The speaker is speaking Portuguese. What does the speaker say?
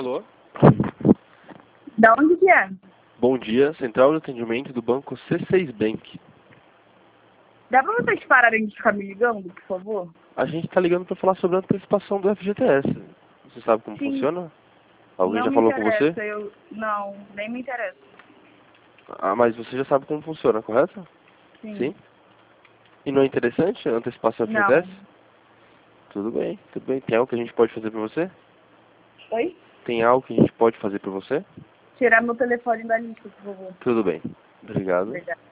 Alô? Da onde que é? Bom dia, central de atendimento do banco C6 Bank. Dá pra vocês pararem de ficar me ligando, por favor? A gente tá ligando para falar sobre a antecipação do FGTS. Você sabe como Sim. funciona? Alguém Não já me falou com você? interessa, Não, nem me interessa. Ah, mas você já sabe como funciona, correto? Sim. Sim? E não é interessante a antecipação do Não. FGTS? Tudo bem, tudo bem. Tem algo que a gente pode fazer para você? Oi? Tem algo que a gente pode fazer para você? Tirar meu telefone da lista, por favor. Tudo bem. Obrigado. Obrigada.